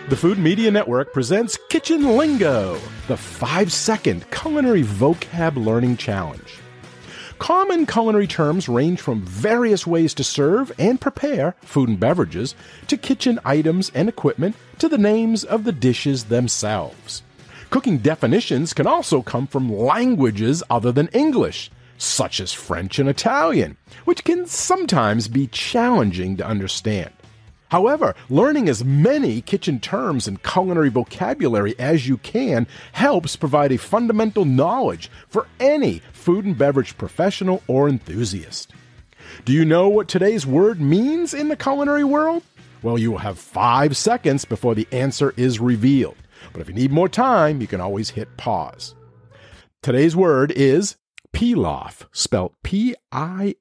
The Food Media Network presents Kitchen Lingo, the 5-second culinary vocab learning challenge. Common culinary terms range from various ways to serve and prepare food and beverages, to kitchen items and equipment, to the names of the dishes themselves. Cooking definitions can also come from languages other than English, such as French and Italian, which can sometimes be challenging to understand. However, learning as many kitchen terms and culinary vocabulary as you can helps provide a fundamental knowledge for any food and beverage professional or enthusiast. Do you know what today's word means in the culinary world? Well, you will have 5 seconds before the answer is revealed. But if you need more time, you can always hit pause. Today's word is pilaf, spelled P-I-L-A-F.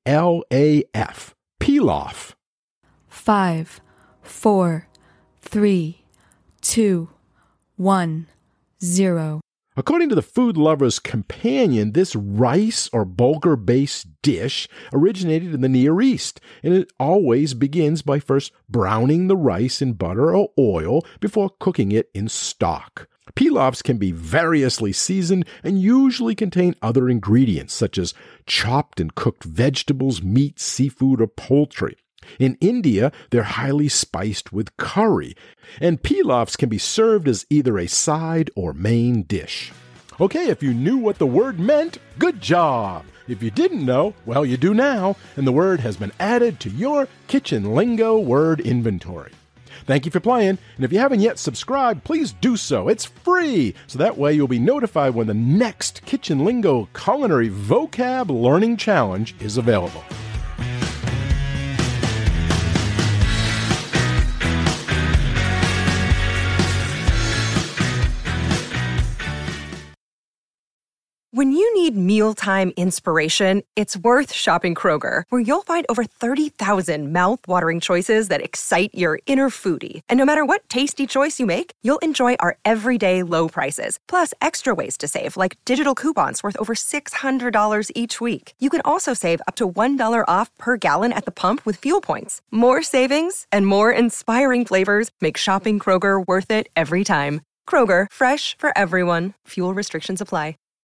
Pilaf. 5, 4, 3, 2, 1, 0. According to the Food Lover's Companion, this rice or bulgur-based dish originated in the Near East, and it always begins by first browning the rice in butter or oil before cooking it in stock. Pilafs can be variously seasoned and usually contain other ingredients such as chopped and cooked vegetables, meat, seafood, or poultry. In India, they're highly spiced with curry, and pilafs can be served as either a side or main dish. Okay, if you knew what the word meant, good job! If you didn't know, well, you do now, and the word has been added to your Kitchen Lingo word inventory. Thank you for playing, and if you haven't yet subscribed, please do so. It's free, so that way you'll be notified when the next Kitchen Lingo Culinary Vocab Learning Challenge is available. When you need mealtime inspiration, it's worth shopping Kroger, where you'll find over 30,000 mouth-watering choices that excite your inner foodie. And no matter what tasty choice you make, you'll enjoy our everyday low prices, plus extra ways to save, like digital coupons worth over $600 each week. You can also save up to $1 off per gallon at the pump with fuel points. More savings and more inspiring flavors make shopping Kroger worth it every time. Kroger, fresh for everyone. Fuel restrictions apply.